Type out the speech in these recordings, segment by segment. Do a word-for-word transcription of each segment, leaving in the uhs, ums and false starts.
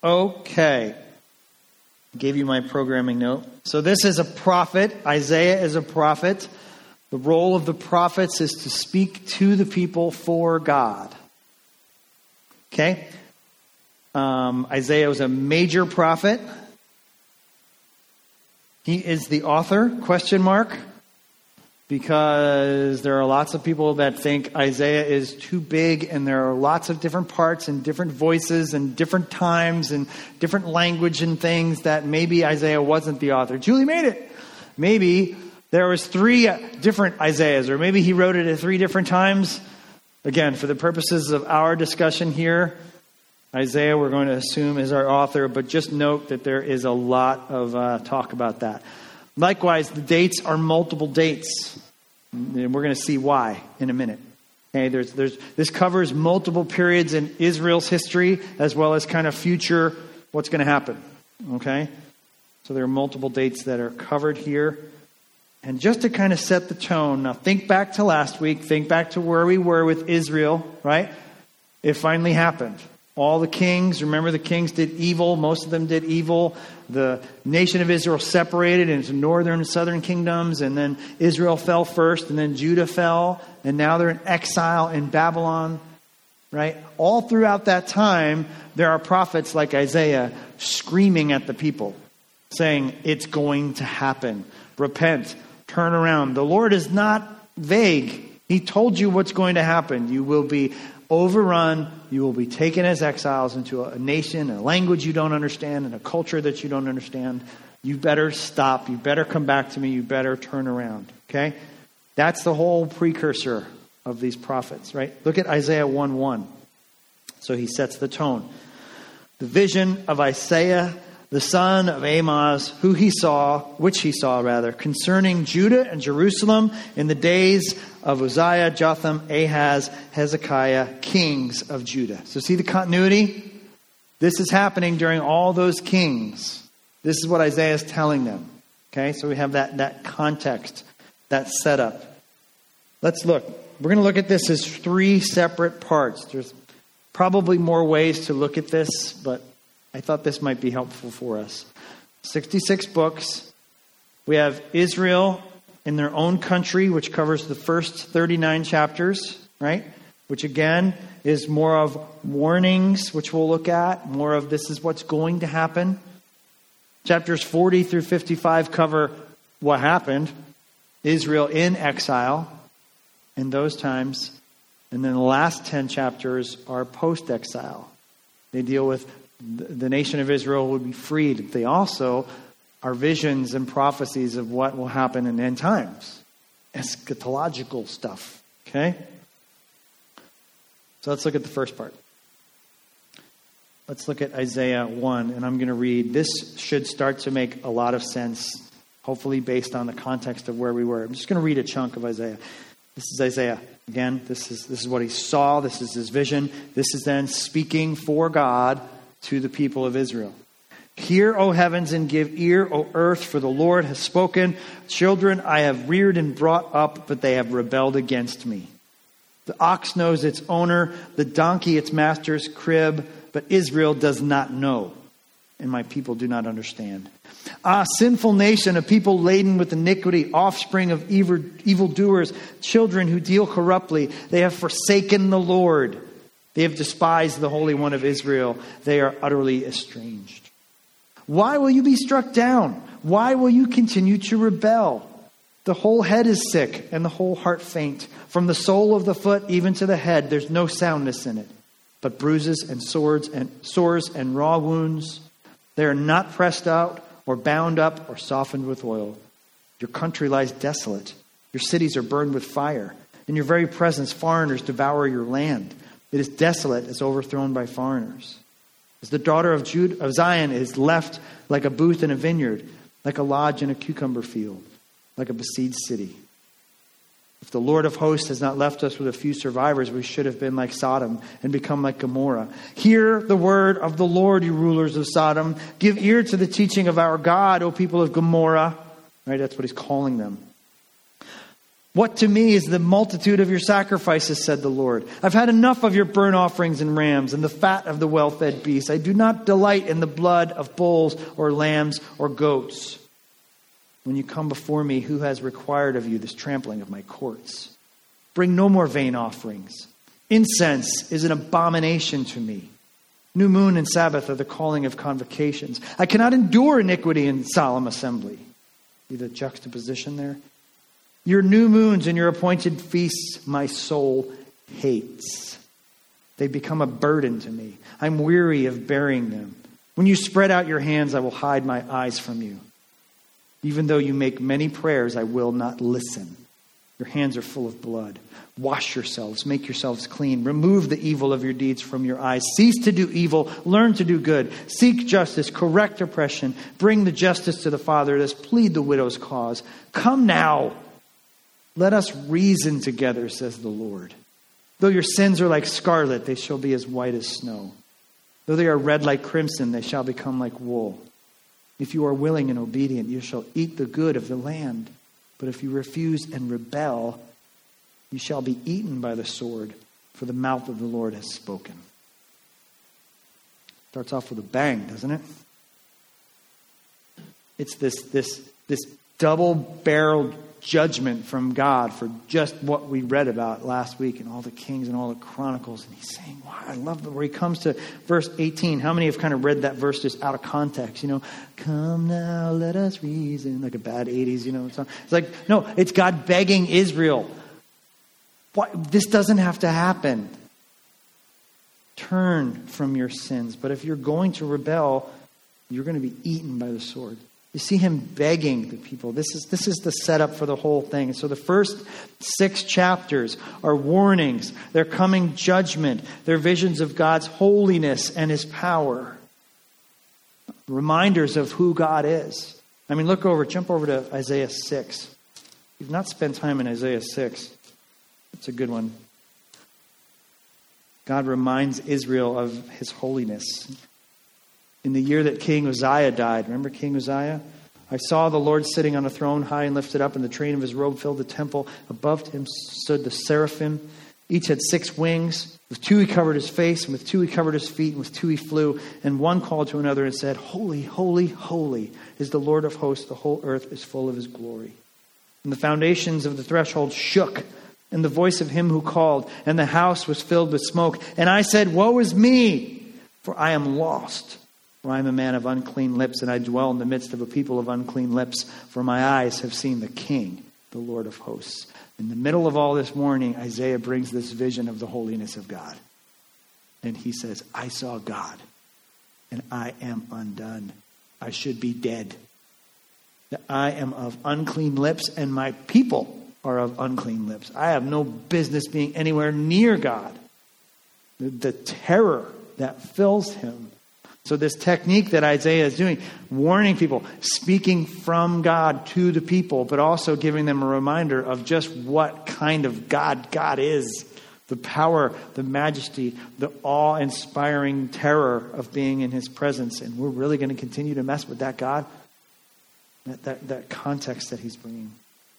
Okay. I gave you my programming note. So this is a prophet. Isaiah is a prophet. The role of the prophets is to speak to the people for God. Okay? Um, Isaiah was a major prophet. He is the author, question mark, because there are lots of people that think Isaiah is too big, and there are lots of different parts and different voices and different times and different language and things that maybe Isaiah wasn't the author. Julie made it. Maybe there was three different Isaiahs, or maybe he wrote it at three different times. Again, for the purposes of our discussion here, Isaiah we're going to assume is our author, but just note that there is a lot of uh, talk about that. Likewise, the dates are multiple dates, and we're going to see why in a minute. Okay, there's, there's, this covers multiple periods in Israel's history, as well as kind of future what's going to happen. Okay, so there are multiple dates that are covered here. And just to kind of set the tone, now think back to last week, think back to where we were with Israel, right? It finally happened. All the kings, remember the kings did evil. Most of them did evil. The nation of Israel separated into northern and southern kingdoms. And then Israel fell first. And then Judah fell. And now they're in exile in Babylon. Right? All throughout that time, there are prophets like Isaiah screaming at the people. Saying, it's going to happen. Repent. Turn around. The Lord is not vague. He told you what's going to happen. You will be overrun. You will be taken as exiles into a nation, a language you don't understand, and a culture that you don't understand. You better stop. You better come back to me. You better turn around. Okay? That's the whole precursor of these prophets, right? Look at Isaiah one one. So he sets the tone. The vision of Isaiah, the son of Amoz, who he saw, which he saw rather, concerning Judah and Jerusalem in the days of Uzziah, Jotham, Ahaz, Hezekiah, kings of Judah. So see the continuity? This is happening during all those kings. This is what Isaiah is telling them. Okay, so we have that, that context, that setup. Let's look. We're going to look at this as three separate parts. There's probably more ways to look at this, but I thought this might be helpful for us. sixty-six books. We have Israel in their own country, which covers the first thirty-nine chapters, right? Which again is more of warnings, which we'll look at. More of this is what's going to happen. Chapters forty through fifty-five cover what happened. Israel in exile in those times. And then the last ten chapters are post-exile. They deal with the nation of Israel would be freed. They also are visions and prophecies of what will happen in end times. Eschatological stuff. Okay? So let's look at the first part. Let's look at Isaiah one, and I'm going to read. This should start to make a lot of sense, hopefully based on the context of where we were. I'm just going to read a chunk of Isaiah. This is Isaiah. Again, this is, this is what he saw. This is his vision. This is then speaking for God to the people of Israel. Hear, O heavens, and give ear, O earth, for the Lord has spoken. Children I have reared and brought up, but they have rebelled against me. The ox knows its owner, the donkey its master's crib, but Israel does not know, and my people do not understand. Ah, sinful nation, a people laden with iniquity, offspring of evil evildoers, children who deal corruptly. They have forsaken the Lord. They have despised the Holy One of Israel. They are utterly estranged. Why will you be struck down? Why will you continue to rebel? The whole head is sick and the whole heart faint. From the sole of the foot even to the head, there's no soundness in it, but bruises and swords and sores and raw wounds. They are not pressed out or bound up or softened with oil. Your country lies desolate. Your cities are burned with fire. In your very presence, foreigners devour your land. It is desolate, as overthrown by foreigners. As the daughter of Judah, of Zion is left like a booth in a vineyard, like a lodge in a cucumber field, like a besieged city. If the Lord of hosts has not left us with a few survivors, we should have been like Sodom and become like Gomorrah. Hear the word of the Lord, you rulers of Sodom. Give ear to the teaching of our God, O people of Gomorrah. Right, that's what he's calling them. What to me is the multitude of your sacrifices, said the Lord. I've had enough of your burnt offerings and rams and the fat of the well-fed beasts. I do not delight in the blood of bulls or lambs or goats. When you come before me, who has required of you this trampling of my courts? Bring no more vain offerings. Incense is an abomination to me. New moon and Sabbath are the calling of convocations. I cannot endure iniquity in solemn assembly. See the juxtaposition there? Your new moons and your appointed feasts my soul hates. They become a burden to me. I'm weary of bearing them. When you spread out your hands, I will hide my eyes from you. Even though you make many prayers, I will not listen. Your hands are full of blood. Wash yourselves, make yourselves clean. Remove the evil of your deeds from your eyes. Cease to do evil, learn to do good. Seek justice, correct oppression. Bring the justice to the fatherless. Plead the widow's cause. Come now. Let us reason together, says the Lord. Though your sins are like scarlet, they shall be as white as snow. Though they are red like crimson, they shall become like wool. If you are willing and obedient, you shall eat the good of the land. But if you refuse and rebel, you shall be eaten by the sword, for the mouth of the Lord has spoken. Starts off with a bang, doesn't it? It's this, this, this double-barreled judgment from God for just what we read about last week in all the Kings and all the Chronicles. And he's saying, wow, I love where he comes to verse eighteen. How many have kind of read that verse just out of context? You know, come now, let us reason. Like a bad eighties, you know. It's like, no, it's God begging Israel. What? This doesn't have to happen. Turn from your sins. But if you're going to rebel, you're going to be eaten by the sword. You see him begging the people. This is this is the setup for the whole thing. So the first six chapters are warnings. They're coming judgment. They're visions of God's holiness and his power. Reminders of who God is. I mean, look over, jump over to Isaiah six. If you've not spent time in Isaiah six, it's a good one. God reminds Israel of his holiness. In the year that King Uzziah died, remember King Uzziah? I saw the Lord sitting on a throne high and lifted up, and the train of his robe filled the temple. Above him stood the seraphim. Each had six wings. With two he covered his face, and with two he covered his feet, and with two he flew. And one called to another and said, Holy, holy, holy is the Lord of hosts. The whole earth is full of his glory. And the foundations of the threshold shook, and the voice of him who called, and the house was filled with smoke. And I said, Woe is me, for I am lost. For I am a man of unclean lips, and I dwell in the midst of a people of unclean lips. For my eyes have seen the King, the Lord of hosts. In the middle of all this morning, Isaiah brings this vision of the holiness of God. And he says, I saw God, and I am undone. I should be dead. That I am of unclean lips, and my people are of unclean lips. I have no business being anywhere near God. The, the terror that fills him. So this technique that Isaiah is doing, warning people, speaking from God to the people, but also giving them a reminder of just what kind of God God is. The power, the majesty, the awe-inspiring terror of being in his presence. And we're really going to continue to mess with that God? That, that, that context that he's bringing.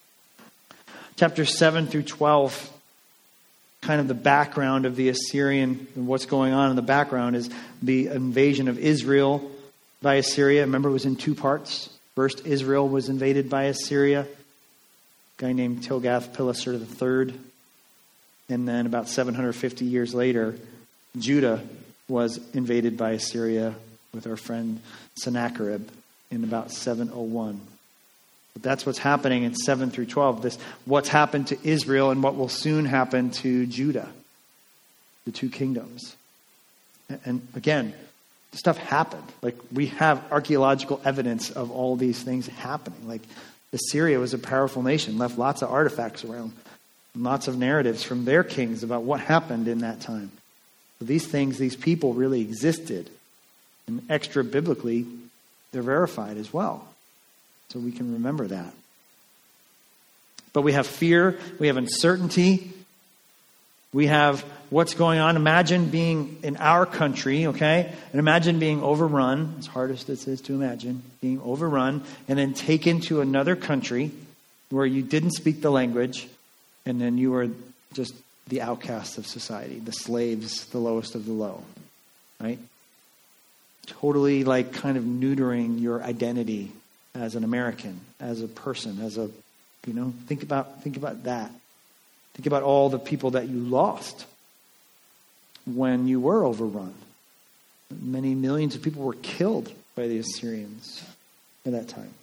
Chapters seven through twelve, kind of the background of the Assyrian, and what's going on in the background is the invasion of Israel by Assyria. Remember, it was in two parts. First, Israel was invaded by Assyria. A guy named Tilgath-Pileser the third. And then about seven hundred fifty years later, Judah was invaded by Assyria with our friend Sennacherib in about seven oh one. But that's what's happening in seven through twelve. This, what's happened to Israel and what will soon happen to Judah. The two kingdoms. And, and again, stuff happened. Like, we have archaeological evidence of all these things happening. Like, Assyria was a powerful nation, left lots of artifacts around. Lots of narratives from their kings about what happened in that time. So these things, these people really existed. And extra biblically, they're verified as well. So we can remember that. But we have fear. We have uncertainty. We have what's going on. Imagine being in our country, okay? And imagine being overrun, as hard as this is to imagine, being overrun and then taken to another country where you didn't speak the language, And then you are just the outcasts of society, the slaves, the lowest of the low, right? Totally like kind of neutering your identity as an American, as a person, as a, you know, think about, think about that. Think about all the people that you lost when you were overrun. Many millions of people were killed by the Assyrians at that time.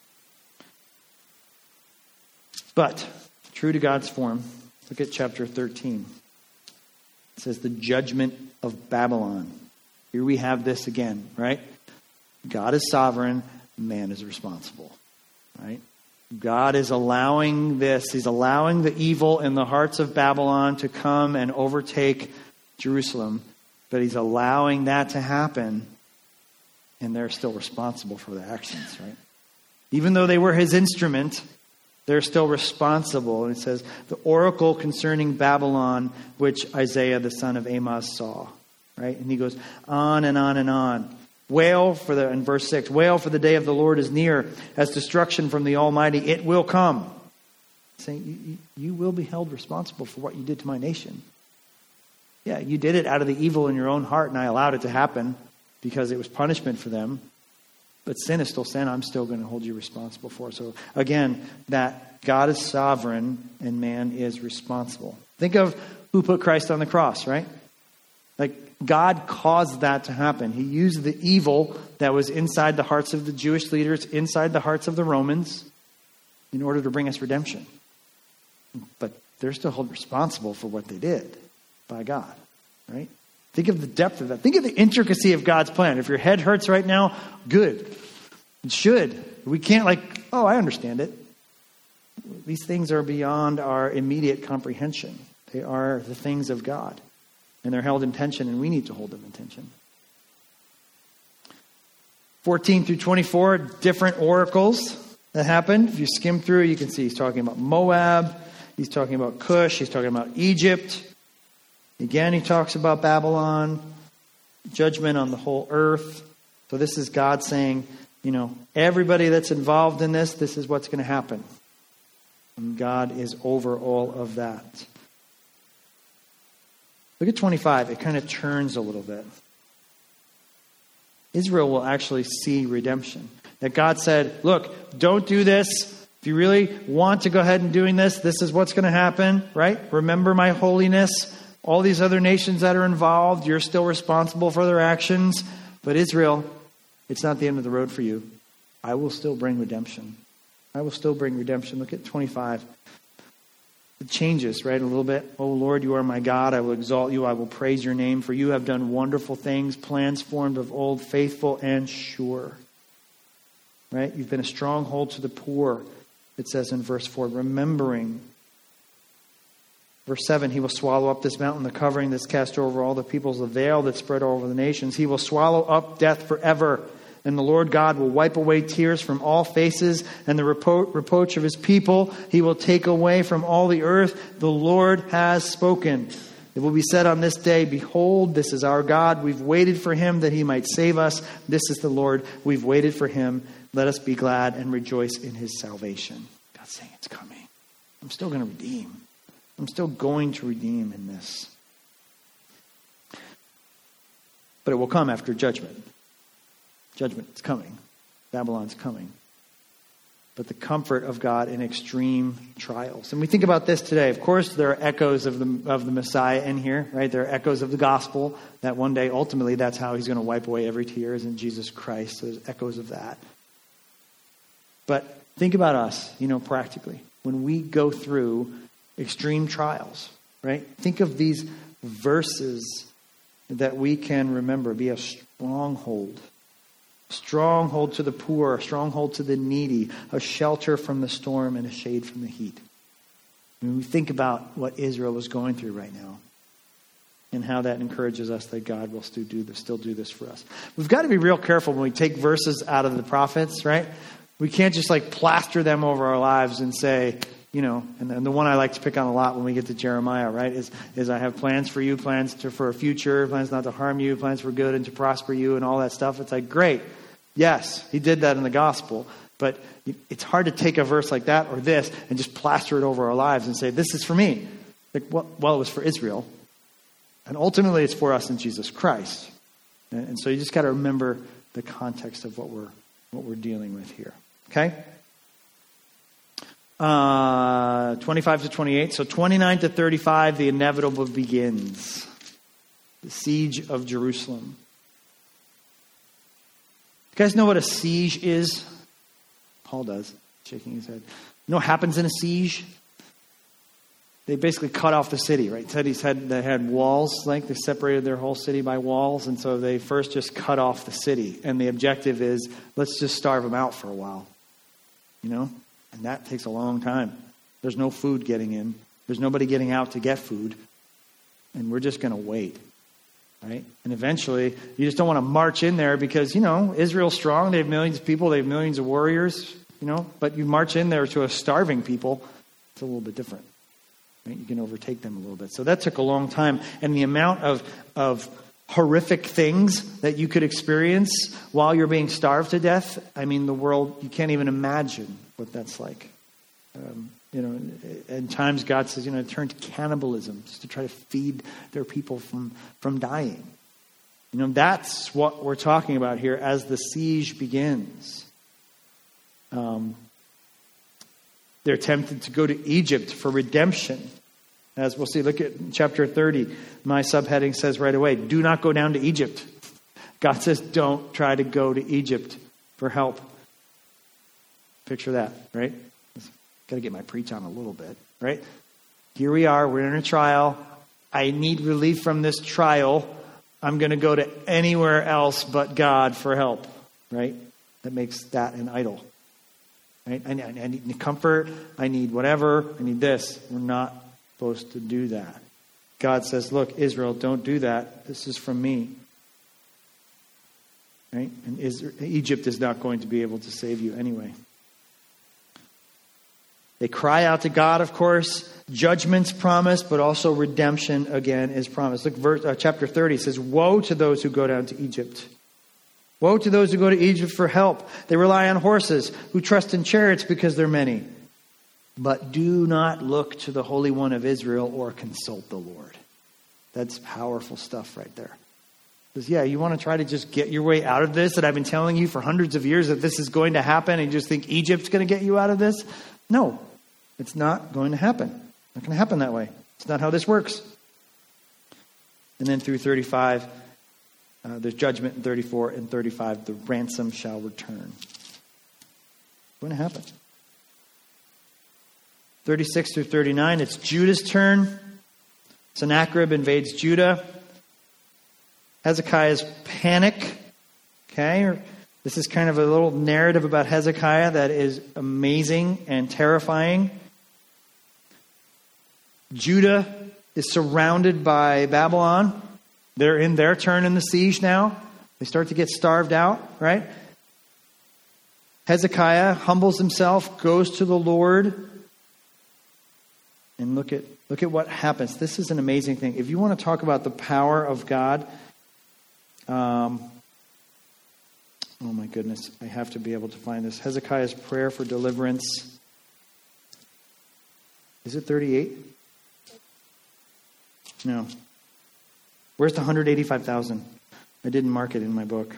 But, true to God's form, look at chapter thirteen. It says the judgment of Babylon. Here we have this again, right? God is sovereign, man is responsible, right? God is allowing this. He's allowing the evil in the hearts of Babylon to come and overtake Jerusalem. But he's allowing that to happen. And they're still responsible for their actions, right? Even though they were his instrument, they're still responsible. And it says, the oracle concerning Babylon, which Isaiah the son of Amoz saw. Right? And he goes on and on and on. Wail for the, in verse six, wail for the day of the Lord is near, as destruction from the Almighty, it will come. Saying, you, you will be held responsible for what you did to my nation. Yeah, you did it out of the evil in your own heart, and I allowed it to happen because it was punishment for them. But sin is still sin. I'm still going to hold you responsible for it. So again, that God is sovereign and man is responsible. Think of who put Christ on the cross, right? Like, God caused that to happen. He used the evil that was inside the hearts of the Jewish leaders, inside the hearts of the Romans, in order to bring us redemption. But they're still held responsible for what they did by God, right? Think of the depth of that. Think of the intricacy of God's plan. If your head hurts right now, good. It should. We can't like, oh, I understand it. These things are beyond our immediate comprehension. They are the things of God. And they're held in tension, and we need to hold them in tension. fourteen through twenty-four, different oracles that happened. If you skim through, you can see he's talking about Moab. He's talking about Cush. He's talking about Egypt. Again, he talks about Babylon. Judgment on the whole earth. So this is God saying, you know, everybody that's involved in this, this is what's going to happen. And God is over all of that. Look at twenty-five. It kind of turns a little bit. Israel will actually see redemption. That God said, look, don't do this. If you really want to go ahead and doing this, this is what's going to happen, right? Remember my holiness. All these other nations that are involved, you're still responsible for their actions. But Israel, it's not the end of the road for you. I will still bring redemption. I will still bring redemption. Look at twenty-five. It changes, right, a little bit. Oh, Lord, you are my God. I will exalt you. I will praise your name. For you have done wonderful things, plans formed of old, faithful and sure. Right? You've been a stronghold to the poor, it says in verse four. Remembering. Verse seven, he will swallow up this mountain, the covering that's cast over all the peoples, the veil that's spread over the nations. He will swallow up death forever. And the Lord God will wipe away tears from all faces and the repro- reproach of his people. He will take away from all the earth. The Lord has spoken. It will be said on this day, behold, this is our God. We've waited for him that he might save us. This is the Lord. We've waited for him. Let us be glad and rejoice in his salvation. God's saying it's coming. I'm still going to redeem. I'm still going to redeem in this. But it will come after judgment. Judgment is coming. Babylon's coming. But the comfort of God in extreme trials. And we think about this today. Of course, there are echoes of the of the Messiah in here, right? There are echoes of the gospel that one day, ultimately, that's how he's going to wipe away every tear is in Jesus Christ. So there's echoes of that. But think about us, you know, practically. When we go through extreme trials, right? Think of these verses that we can remember. Be a stronghold. Stronghold to the poor, a stronghold to the needy, a shelter from the storm and a shade from the heat. When we think about what Israel was going through right now and how that encourages us that God will still do this, still do this for us. We've got to be real careful when we take verses out of the prophets, right? We can't just like plaster them over our lives and say, you know, and, and the one I like to pick on a lot when we get to Jeremiah, right, is, is I have plans for you, plans to, for a future, plans not to harm you, plans for good and to prosper you and all that stuff. It's like, great. Yes, he did that in the gospel. But it's hard to take a verse like that or this and just plaster it over our lives and say, this is for me. Like, well, well it was for Israel. And ultimately, it's for us in Jesus Christ. And, and so you just got to remember the context of what we're what we're dealing with here. Okay? Uh, twenty-five to twenty-eight. So twenty-nine to thirty-five, the inevitable begins. The siege of Jerusalem. You guys know what a siege is? Paul does, shaking his head. You know what happens in a siege? They basically cut off the city, right? Cities had, they had walls, like they separated their whole city by walls. And so they first just cut off the city. And the objective is, let's just starve them out for a while. You know? And that takes a long time. There's no food getting in. There's nobody getting out to get food. And we're just going to wait. Right? And eventually, you just don't want to march in there because, you know, Israel's strong. They have millions of people. They have millions of warriors, you know. But you march in there to a starving people, it's a little bit different. Right? You can overtake them a little bit. So that took a long time. And the amount of, of horrific things that you could experience while you're being starved to death, I mean, the world, you can't even imagine what that's like. Um, you know, at times God says, you know, turn to cannibalism just to try to feed their people from, from dying. You know, that's what we're talking about here as the siege begins. Um, they're tempted to go to Egypt for redemption. As we'll see, look at chapter thirty. My subheading says right away, do not go down to Egypt. God says, don't try to go to Egypt for help. Picture that, right? Got to get my preach on a little bit, right? Here we are. We're in a trial. I need relief from this trial. I'm going to go to anywhere else but God for help, right? That makes that an idol, right? I, I need comfort. I need whatever. I need this. We're not supposed to do that. God says, look, Israel, don't do that. This is from me. Right? And Israel, Egypt is not going to be able to save you anyway. They cry out to God, of course. Judgment's promised, but also redemption again is promised. Look, verse, uh, chapter thirty says, woe to those who go down to Egypt. Woe to those who go to Egypt for help. They rely on horses, who trust in chariots because they're many. But do not look to the Holy One of Israel or consult the Lord. That's powerful stuff right there. Because, yeah, you want to try to just get your way out of this that I've been telling you for hundreds of years that this is going to happen and you just think Egypt's going to get you out of this? No, it's not going to happen. It's not going to happen that way. It's not how this works. And then through thirty-five, uh, there's judgment in thirty-four and thirty-five. The ransom shall return. It's going to happen. thirty-six through thirty-nine, it's Judah's turn. Sennacherib invades Judah. Hezekiah's panic. Okay, this is kind of a little narrative about Hezekiah that is amazing and terrifying. Judah is surrounded by Babylon. They're in their turn in the siege now. They start to get starved out, right? Hezekiah humbles himself, goes to the Lord. And look at look at what happens. This is an amazing thing. If you want to talk about the power of God, um, oh my goodness, I have to be able to find this. Hezekiah's prayer for deliverance. Is it thirty-eight? No. Where's the one hundred eighty-five thousand? I didn't mark it in my book.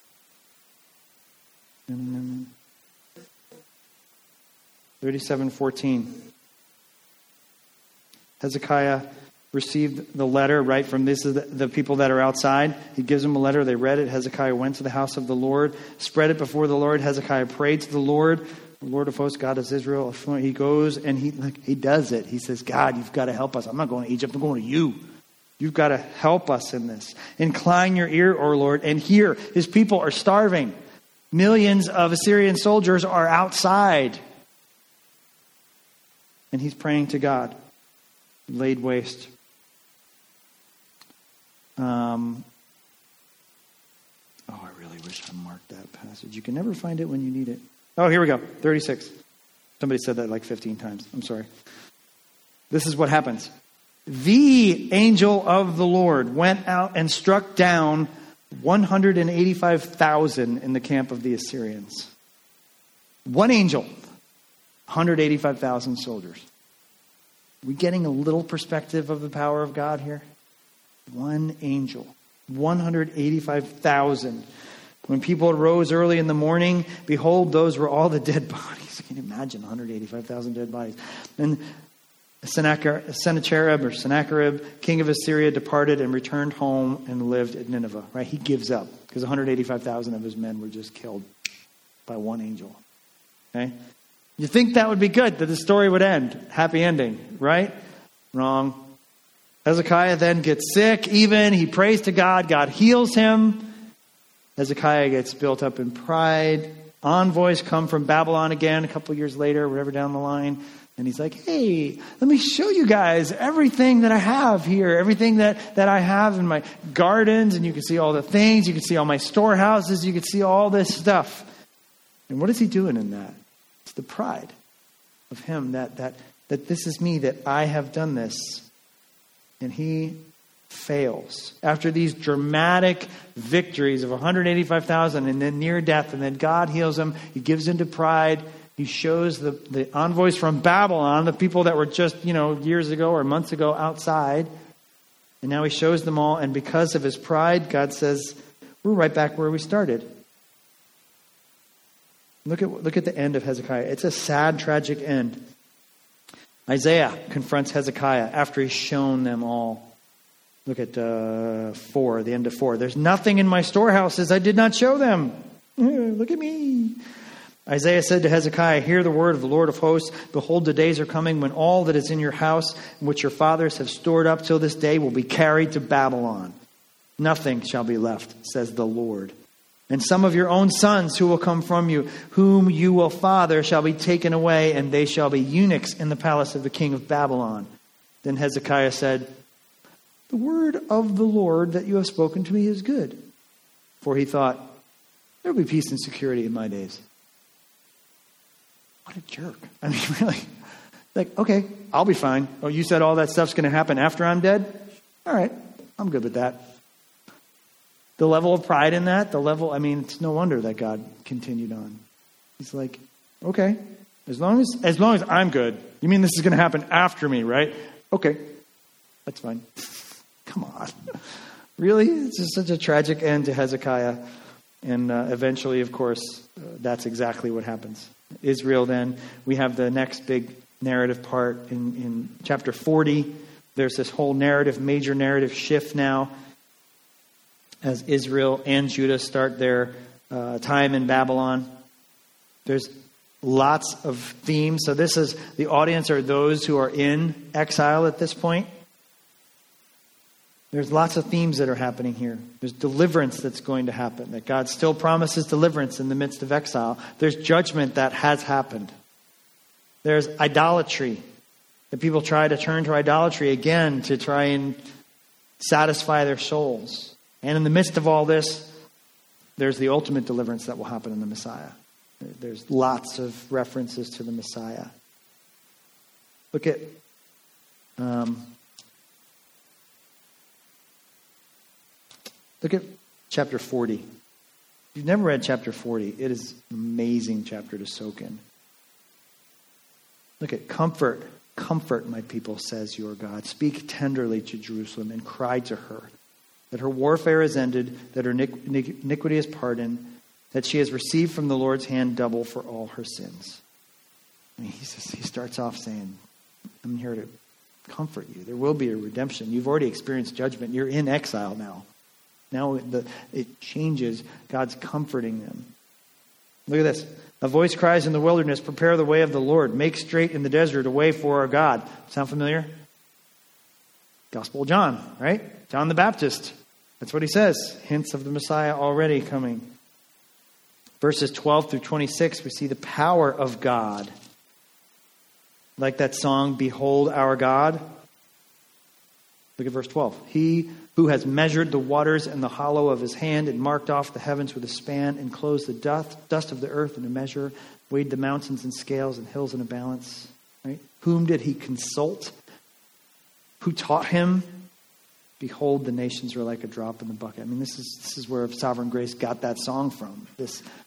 thirty-seven fourteen. Hezekiah received the letter, right, from this is the, the people that are outside. He gives them a letter. They read it. Hezekiah went to the house of the Lord, spread it before the Lord. Hezekiah prayed to the Lord, the Lord of hosts, God of Israel. He goes and he like, he does it. He says, God, you've got to help us. I'm not going to Egypt. I'm going to you. You've got to help us in this. Incline your ear, O Lord, and hear. His people are starving. Millions of Assyrian soldiers are outside. And he's praying to God. Laid waste. Um, oh, I really wish I marked that passage. You can never find it when you need it. Oh, here we go. thirty-six. Somebody said that like fifteen times. I'm sorry. This is what happens. The angel of the Lord went out and struck down one hundred eighty-five thousand in the camp of the Assyrians. One angel, one hundred eighty-five thousand soldiers. Are we getting a little perspective of the power of God here? One angel, one hundred eighty-five thousand. When people arose early in the morning, behold, those were all the dead bodies. Can you imagine one hundred eighty-five thousand dead bodies? And Sennacherib or Sennacherib, king of Assyria, departed and returned home and lived at Nineveh. Right? He gives up because one hundred eighty-five thousand of his men were just killed by one angel. Okay? You think that would be good, that the story would end. Happy ending, right? Wrong. Hezekiah then gets sick even. He prays to God. God heals him. Hezekiah gets built up in pride. Envoys come from Babylon again a couple years later, whatever down the line. And he's like, hey, let me show you guys everything that I have here. Everything that, that I have in my gardens. And you can see all the things. You can see all my storehouses. You can see all this stuff. And what is he doing in that? It's the pride of him that that that this is me, that I have done this. And he fails. After these dramatic victories of one hundred eighty-five thousand and then near death, and then God heals him, he gives into pride. He shows the, the envoys from Babylon, the people that were just, you know, years ago or months ago outside. And now he shows them all. And because of his pride, God says, we're right back where we started. Look at, look at the end of Hezekiah. It's a sad, tragic end. Isaiah confronts Hezekiah after he's shown them all. Look at uh, four, the end of four. There's nothing in my storehouses I did not show them. Look at me. Isaiah said to Hezekiah, hear the word of the Lord of hosts. Behold, the days are coming when all that is in your house, which your fathers have stored up till this day, will be carried to Babylon. Nothing shall be left, says the Lord. And some of your own sons who will come from you, whom you will father, shall be taken away, and they shall be eunuchs in the palace of the king of Babylon. Then Hezekiah said, the word of the Lord that you have spoken to me is good. For he thought, there will be peace and security in my days. What a jerk. I mean, really. Like, okay, I'll be fine. Oh, you said all that stuff's going to happen after I'm dead? All right, I'm good with that. The level of pride in that, the level, I mean, it's no wonder that God continued on. He's like, okay, as long as as long as I'm good. You mean this is going to happen after me, right? Okay, that's fine. Come on. Really? It's just such a tragic end to Hezekiah. And uh, eventually, of course, uh, that's exactly what happens. Israel then, we have the next big narrative part in, in chapter forty. There's this whole narrative, major narrative shift now, as Israel and Judah start their uh, time in Babylon. There's lots of themes. So this is, the audience are those who are in exile at this point. There's lots of themes that are happening here. There's deliverance that's going to happen, that God still promises deliverance in the midst of exile. There's judgment that has happened. There's idolatry, that people try to turn to idolatry again to try and satisfy their souls. And in the midst of all this, there's the ultimate deliverance that will happen in the Messiah. There's lots of references to the Messiah. Look at um, look at chapter forty. If you've never read chapter forty, it is an amazing chapter to soak in. Look at comfort, comfort, my people, says your God. Speak tenderly to Jerusalem and cry to her, that her warfare is ended, that her iniquity is pardoned, that she has received from the Lord's hand double for all her sins. I mean, he, says, he starts off saying, I'm here to comfort you. There will be a redemption. You've already experienced judgment. You're in exile now. Now the, it changes. God's comforting them. Look at this. A voice cries in the wilderness, prepare the way of the Lord. Make straight in the desert a way for our God. Sound familiar? Gospel of John, right? John the Baptist. That's what he says. Hints of the Messiah already coming. Verses twelve through twenty-six, we see the power of God. Like that song, Behold Our God. Look at verse twelve. He who has measured the waters in the hollow of his hand and marked off the heavens with a span, enclosed the dust, dust of the earth in a measure, weighed the mountains in scales and hills in a balance. Right? Whom did he consult? Who taught him? Behold, the nations are like a drop in the bucket. I mean, this is this is where Sovereign Grace got that song from. This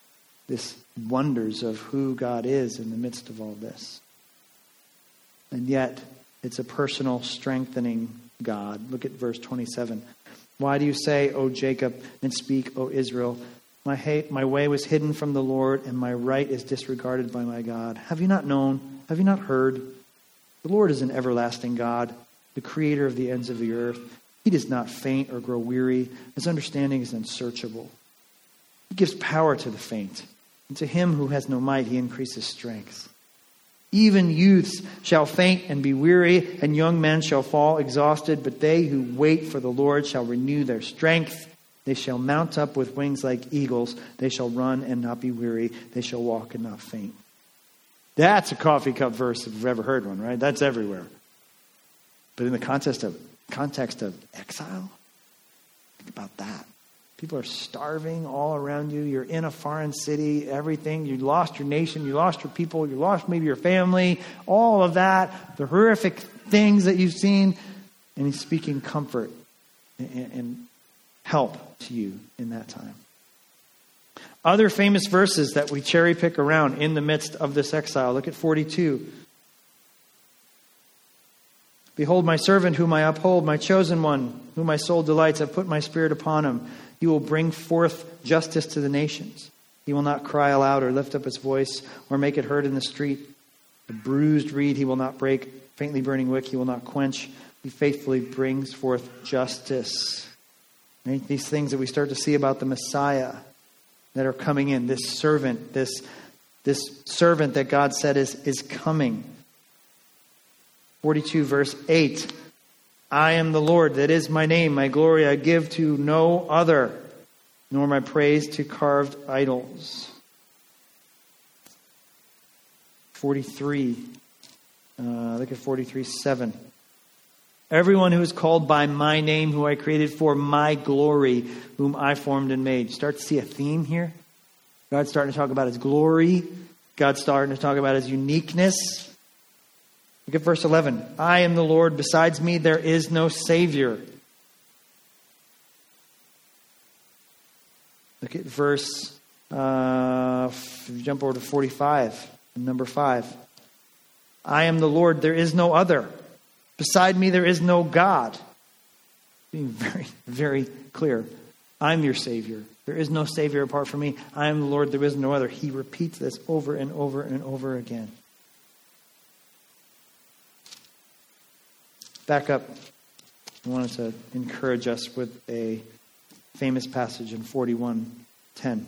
this wonders of who God is in the midst of all this. And yet, it's a personal strengthening God. Look at verse twenty-seven. Why do you say, O Jacob, and speak, O Israel? My hate, my way was hidden from the Lord, and my right is disregarded by my God. Have you not known? Have you not heard? The Lord is an everlasting God, the creator of the ends of the earth. He does not faint or grow weary. His understanding is unsearchable. He gives power to the faint, and to him who has no might, he increases strength. Even youths shall faint and be weary, and young men shall fall exhausted. But they who wait for the Lord shall renew their strength. They shall mount up with wings like eagles. They shall run and not be weary. They shall walk and not faint. That's a coffee cup verse if you've ever heard one, right? That's everywhere. But in the context of context of exile, think about that. People are starving all around you. You're in a foreign city, everything. You lost your nation. You lost your people. You lost maybe your family. All of that. The horrific things that you've seen. And he's speaking comfort and, and help to you in that time. Other famous verses that we cherry pick around in the midst of this exile. Look at forty-two. Behold my servant whom I uphold, my chosen one, whom my soul delights. I've put my spirit upon him. He will bring forth justice to the nations. He will not cry aloud or lift up his voice or make it heard in the street. The bruised reed he will not break. Faintly burning wick he will not quench. He faithfully brings forth justice. Right? These things that we start to see about the Messiah that are coming in. This servant, this, this servant that God said is, is coming. forty-two verse eight. I am the Lord, that is my name. My glory I give to no other, nor my praise to carved idols. forty-three. Uh, look at forty-three seven. Everyone who is called by my name, who I created for my glory, whom I formed and made. You start to see a theme here. God's starting to talk about his glory. God's starting to talk about his uniqueness. Look at verse eleven. I am the Lord. Besides me, there is no Savior. Look at verse, uh, jump over to forty-five, number five. I am the Lord. There is no other. Beside me, there is no God. Being very, very clear. I'm your Savior. There is no Savior apart from me. I am the Lord. There is no other. He repeats this over and over and over again. Back up. I wanted to encourage us with a famous passage in forty-one ten.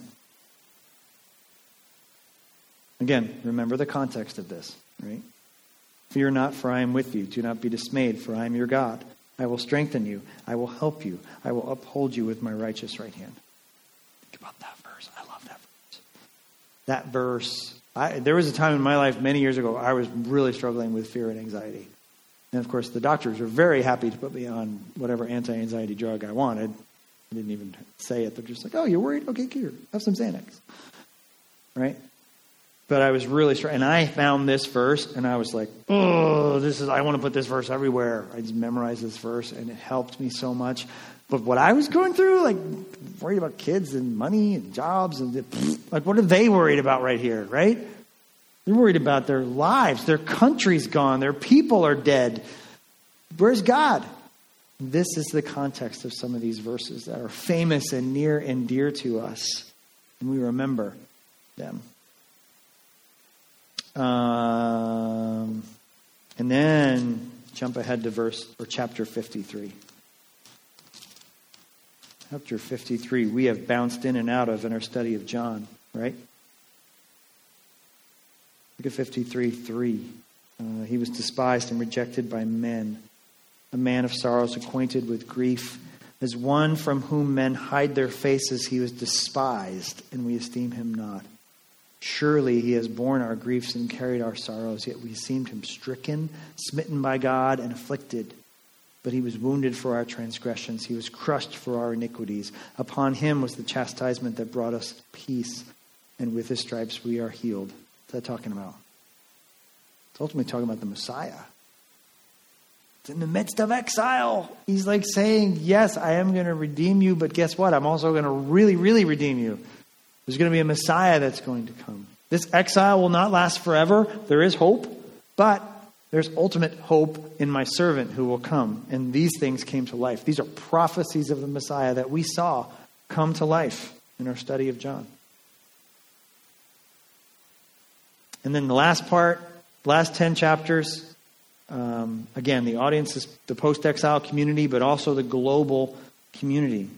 Again, remember the context of this, right? Fear not, for I am with you. Do not be dismayed, for I am your God. I will strengthen you. I will help you. I will uphold you with my righteous right hand. Think about that verse. I love that verse. That verse. I, there was a time in my life many years ago I was really struggling with fear and anxiety. And of course, the doctors were very happy to put me on whatever anti-anxiety drug I wanted. I didn't even say it. They're just like, oh, you're worried? Okay, here, have some Xanax. Right? But I was really struggling. And I found this verse, and I was like, oh, this is, I want to put this verse everywhere. I just memorized this verse, and it helped me so much. But what I was going through, like, worried about kids and money and jobs, and like, what are they worried about right here, right? They're worried about their lives. Their country's gone. Their people are dead. Where's God? This is the context of some of these verses that are famous and near and dear to us. And we remember them. Um, and then jump ahead to verse or chapter fifty-three. Chapter fifty-three, we have bounced in and out of in our study of John, right? Look at fifty-three three. Uh, he was despised and rejected by men, a man of sorrows, acquainted with grief. As one from whom men hide their faces, he was despised, and we esteem him not. Surely he has borne our griefs and carried our sorrows, yet we esteemed him stricken, smitten by God, and afflicted. But he was wounded for our transgressions. He was crushed for our iniquities. Upon him was the chastisement that brought us peace, and with his stripes we are healed. What's that talking about? It's ultimately talking about the Messiah. It's in the midst of exile. He's like saying, yes, I am going to redeem you, but guess what? I'm also going to really, really redeem you. There's going to be a Messiah that's going to come. This exile will not last forever. There is hope, but there's ultimate hope in my servant who will come. And these things came to life. These are prophecies of the Messiah that we saw come to life in our study of John. And then the last part, last ten chapters, um, again, the audience is the post-exile community, but also the global community.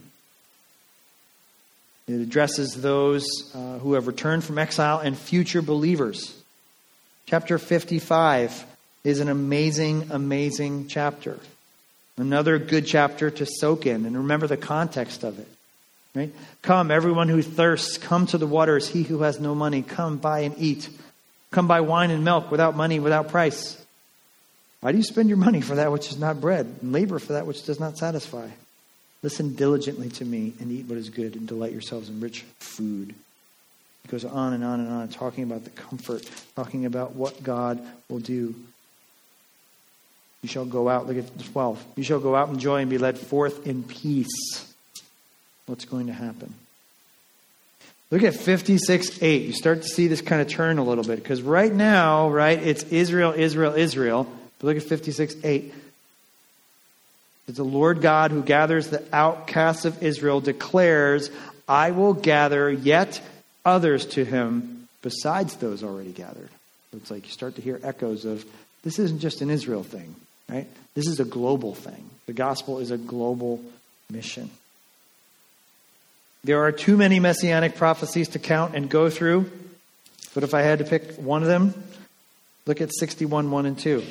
It addresses those uh, who have returned from exile and future believers. Chapter fifty-five is an amazing, amazing chapter. Another good chapter to soak in and remember the context of it. Right? Come, everyone who thirsts, come to the waters. He who has no money, come buy and eat. Come buy wine and milk without money, without price. Why do you spend your money for that which is not bread, and labor for that which does not satisfy? Listen diligently to me and eat what is good and delight yourselves in rich food. It goes on and on and on, talking about the comfort, talking about what God will do. You shall go out, look at twelve. You shall go out in joy and be led forth in peace. What's going to happen? Look at fifty-six eight. You start to see this kind of turn a little bit. Because right now, right, it's Israel, Israel, Israel. But look at fifty-six eight. It's the Lord God who gathers the outcasts of Israel, declares, I will gather yet others to him besides those already gathered. So it's like you start to hear echoes of, this isn't just an Israel thing, right? This is a global thing. The gospel is a global mission. There are too many messianic prophecies to count and go through. But if I had to pick one of them, look at sixty-one, one and two.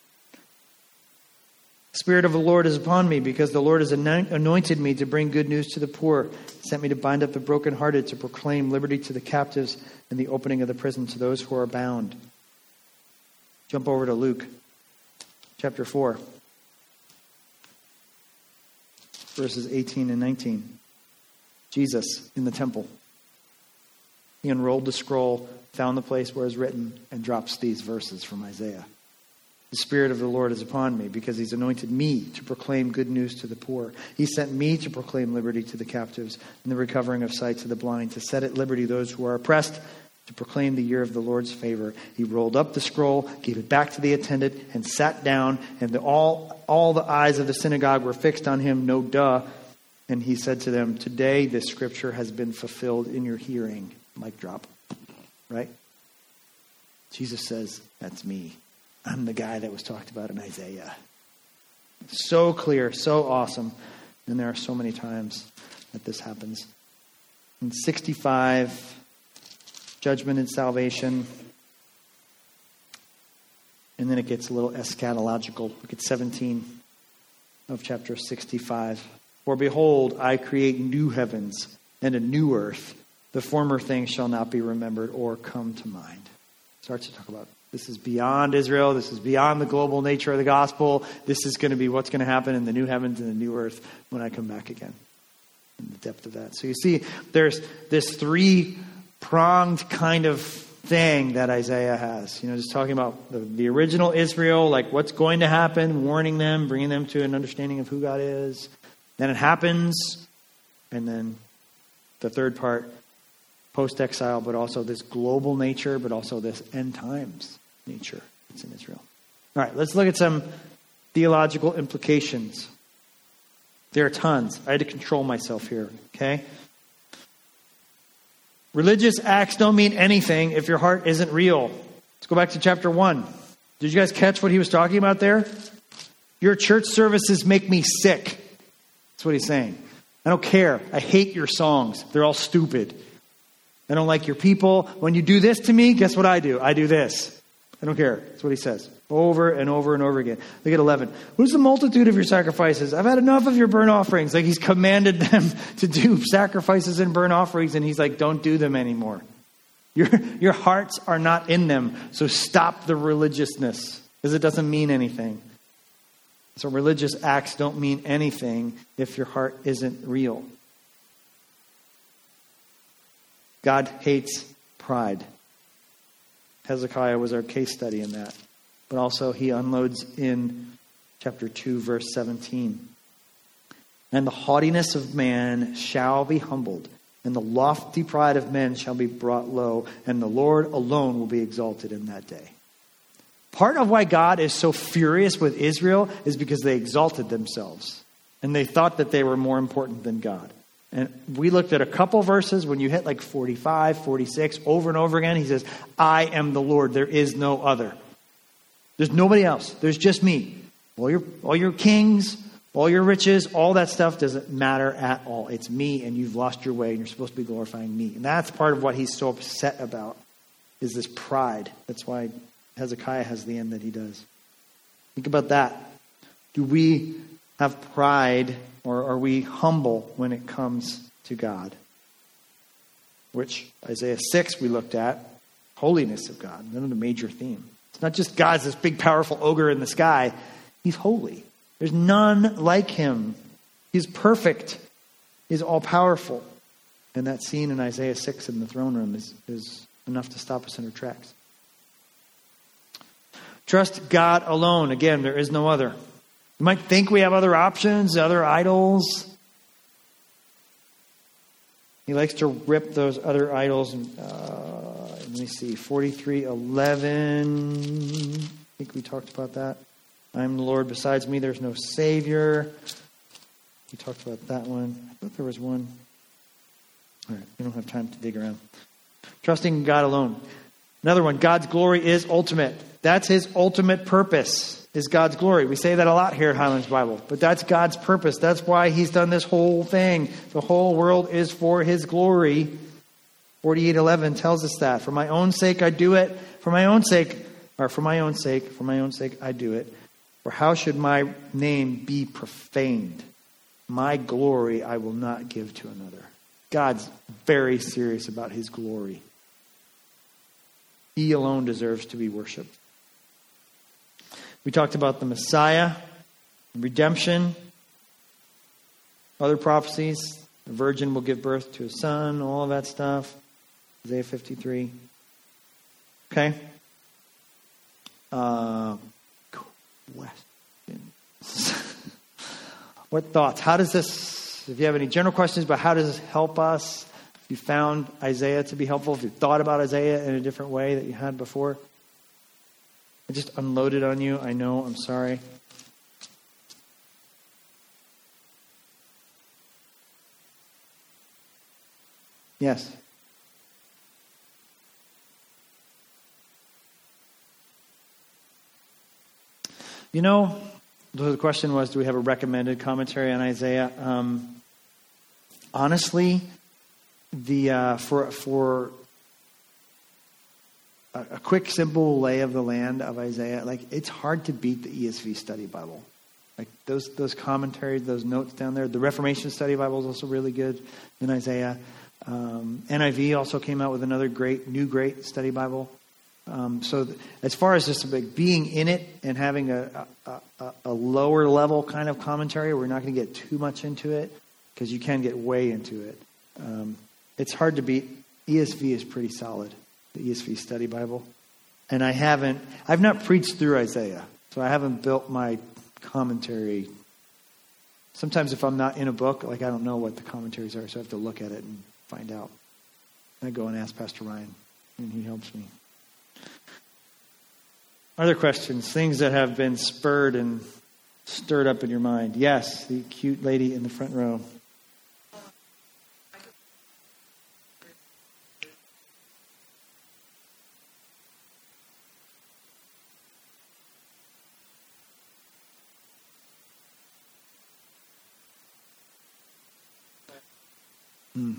The Spirit of the Lord is upon me because the Lord has anointed me to bring good news to the poor. He sent me to bind up the brokenhearted, to proclaim liberty to the captives and the opening of the prison to those who are bound. Jump over to Luke chapter four, verses eighteen and nineteen. Jesus in the temple. He unrolled the scroll, found the place where it was written, and drops these verses from Isaiah. The Spirit of the Lord is upon me because he's anointed me to proclaim good news to the poor. He sent me to proclaim liberty to the captives and the recovering of sight to the blind, to set at liberty those who are oppressed, to proclaim the year of the Lord's favor. He rolled up the scroll, gave it back to the attendant, and sat down. And the, all, all the eyes of the synagogue were fixed on him. No duh. And he said to them, today this scripture has been fulfilled in your hearing. Mic drop. Right? Jesus says, that's me. I'm the guy that was talked about in Isaiah. So clear, so awesome. And there are so many times that this happens. In sixty-five, judgment and salvation. And then it gets a little eschatological. Look at seventeen of chapter sixty-five. For behold, I create new heavens and a new earth. The former things shall not be remembered or come to mind. Starts to talk about this is beyond Israel. This is beyond the global nature of the gospel. This is going to be what's going to happen in the new heavens and the new earth when I come back again. In the depth of that. So you see, there's this three-pronged kind of thing that Isaiah has. You know, just talking about the, the original Israel, like what's going to happen, warning them, bringing them to an understanding of who God is. Then it happens. And then the third part, post-exile, but also this global nature, but also this end times nature that's in Israel. All right, let's look at some theological implications. There are tons. I had to control myself here, okay? Religious acts don't mean anything if your heart isn't real. Let's go back to chapter one. Did you guys catch what he was talking about there? Your church services make me sick. That's what he's saying. I don't care. I hate your songs. They're all stupid. I don't like your people. When you do this to me, guess what I do? I do this. I don't care. That's what he says. Over and over and over again. Look at eleven. Who's the multitude of your sacrifices? I've had enough of your burnt offerings. Like he's commanded them to do sacrifices and burnt offerings. And he's like, don't do them anymore. Your, your hearts are not in them. So stop the religiousness. Because it doesn't mean anything. So religious acts don't mean anything if your heart isn't real. God hates pride. Hezekiah was our case study in that. But also he unloads in chapter two, verse seventeen. And the haughtiness of man shall be humbled, and the lofty pride of men shall be brought low, and the Lord alone will be exalted in that day. Part of why God is so furious with Israel is because they exalted themselves, and they thought that they were more important than God. And we looked at a couple verses when you hit like forty-five, forty-six, over and over again. He says, I am the Lord. There is no other. There's nobody else. There's just me. All your, all your kings, all your riches, all that stuff doesn't matter at all. It's me, and you've lost your way, and you're supposed to be glorifying me. And that's part of what he's so upset about, is this pride. That's why Hezekiah has the end that he does. Think about that. Do we have pride, or are we humble when it comes to God? Which Isaiah six we looked at, holiness of God, another major theme. It's not just God's this big powerful ogre in the sky. He's holy. There's none like him. He's perfect. He's all powerful. And that scene in Isaiah six in the throne room is, is enough to stop us in our tracks. Trust God alone. Again, there is no other. You might think we have other options, other idols. He likes to rip those other idols. Uh, let me see, forty-three eleven. I think we talked about that. I am the Lord. Besides me, there's no Savior. We talked about that one. I thought there was one. All right, we don't have time to dig around. Trusting God alone. Another one, God's glory is ultimate. That's his ultimate purpose, is God's glory. We say that a lot here at Highlands Bible, but that's God's purpose. That's why he's done this whole thing. The whole world is for his glory. forty-eight eleven tells us that. For my own sake I do it. For my own sake, or for my own sake, for my own sake I do it. For how should my name be profaned? My glory I will not give to another. God's very serious about his glory. He alone deserves to be worshipped. We talked about the Messiah, redemption, other prophecies. The virgin will give birth to a son, all of that stuff. Isaiah fifty-three. Okay. Uh, questions. What thoughts? How does this, if you have any general questions about how does this help us, if you found Isaiah to be helpful, if you thought about Isaiah in a different way that you had before, I just unloaded on you. I know. I'm sorry. Yes. You know, the question was, do we have a recommended commentary on Isaiah? Um, honestly, the uh, for for a, a quick, simple lay of the land of Isaiah, like it's hard to beat the E S V Study Bible. Like those those commentaries, those notes down there. The Reformation Study Bible is also really good in Isaiah. Um, N I V also came out with another great, new great study Bible. Um, so th- as far as just like being in it and having a, a, a, a lower level kind of commentary, we're not going to get too much into it because you can get way into it. Um, it's hard to beat. E S V is pretty solid, the E S V Study Bible. And I haven't, I've not preached through Isaiah, so I haven't built my commentary. Sometimes if I'm not in a book, like I don't know what the commentaries are, so I have to look at it and find out. I go and ask Pastor Ryan, and he helps me. Other questions, things that have been spurred and stirred up in your mind. Yes, the cute lady in the front row. Hmm.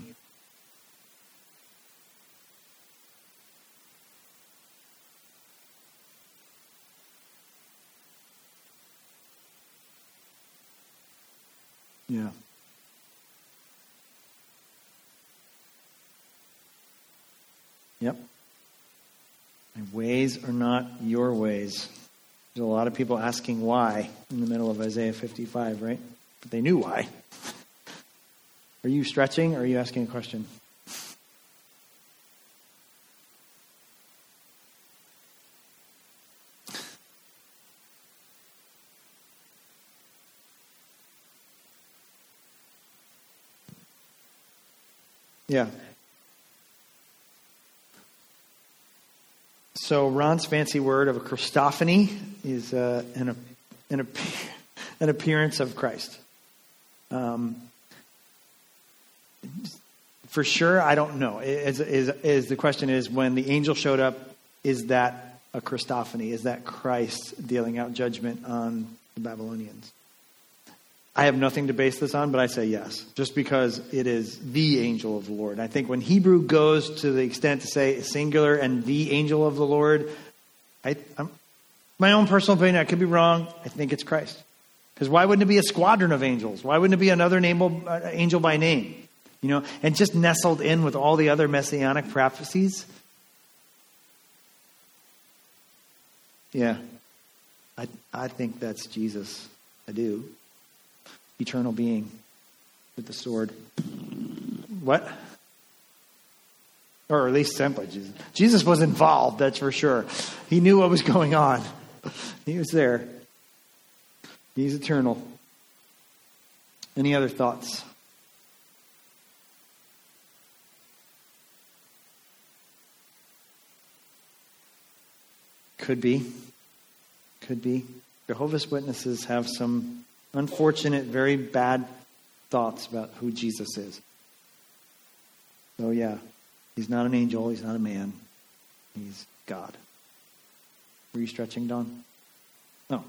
Yeah. Yep. My ways are not your ways. There's a lot of people asking why in the middle of Isaiah fifty-five, right? But they knew why. Are you stretching or are you asking a question? Yeah. So Ron's fancy word of a Christophany is uh, an, an, an appearance of Christ. Um, for sure, I don't know. Is, is, is the question is, when the angel showed up, is that a Christophany? Is that Christ dealing out judgment on the Babylonians? I have nothing to base this on, but I say yes, just because it is the angel of the Lord. And I think when Hebrew goes to the extent to say singular and the angel of the Lord, I, I'm, my own personal opinion, I could be wrong. I think it's Christ. Because why wouldn't it be a squadron of angels? Why wouldn't it be another name, uh, angel by name? You know, and just nestled in with all the other messianic prophecies. Yeah, I I think that's Jesus. I do. Eternal being with the sword. What? Or at least simply Jesus. Jesus was involved, that's for sure. He knew what was going on. He was there. He's eternal. Any other thoughts? Could be. Could be. Jehovah's Witnesses have some unfortunate, very bad thoughts about who Jesus is. So yeah, he's not an angel. He's not a man. He's God. Were you stretching, Don? No.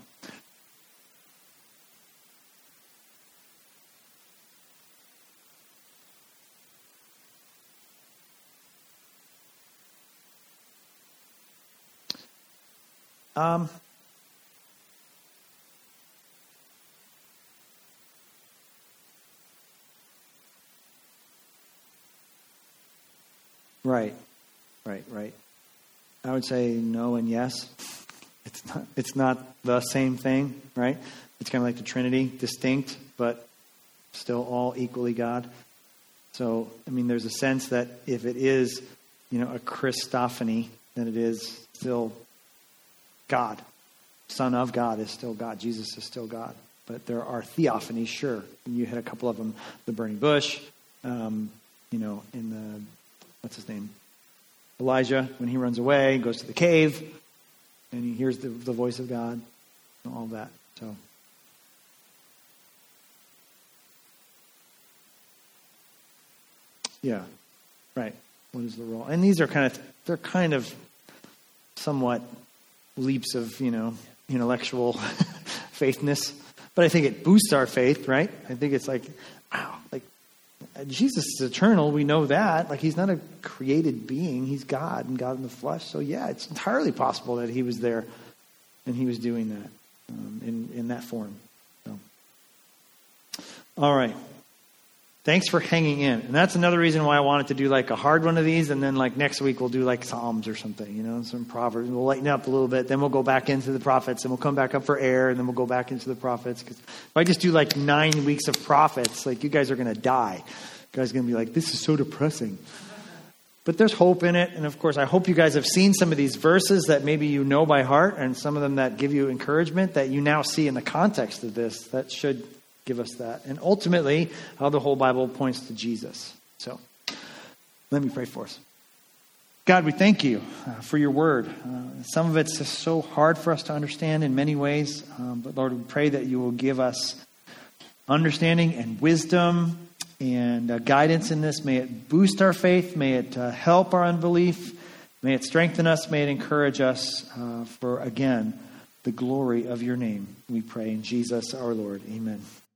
Um... Right, right, right. I would say no and yes. It's not. It's not the same thing, right? It's kind of like the Trinity, distinct, but still all equally God. So, I mean, there's a sense that if it is, you know, a Christophany, then it is still God. Son of God is still God. Jesus is still God. But there are theophanies, sure. And you had a couple of them: the burning bush, um, you know, in the what's his name? Elijah, when he runs away, goes to the cave, and he hears the, the voice of God, and all that. So, yeah, right. What is the role? And these are kind of, they're kind of somewhat leaps of, you know, intellectual faithness. But I think it boosts our faith, right? I think it's like, wow, like, Jesus is eternal. We know that. Like, he's not a created being. He's God and God in the flesh. So, yeah, it's entirely possible that he was there and he was doing that um, in, in that form. So, all right. Thanks for hanging in. And that's another reason why I wanted to do like a hard one of these. And then like next week we'll do like Psalms or something, you know, some Proverbs. We'll lighten up a little bit. Then we'll go back into the prophets and we'll come back up for air. And then we'll go back into the prophets. Because if I just do like nine weeks of prophets, like you guys are going to die. You guys are going to be like, this is so depressing. But there's hope in it. And of course, I hope you guys have seen some of these verses that maybe you know by heart. And some of them that give you encouragement that you now see in the context of this. That should give us that. And ultimately, how the whole Bible points to Jesus. So, let me pray for us. God, we thank you uh, for your word. Uh, some of it's just so hard for us to understand in many ways. Um, but Lord, we pray that you will give us understanding and wisdom and uh, guidance in this. May it boost our faith. May it uh, help our unbelief. May it strengthen us. May it encourage us uh, for, again, the glory of your name. We pray in Jesus our Lord. Amen.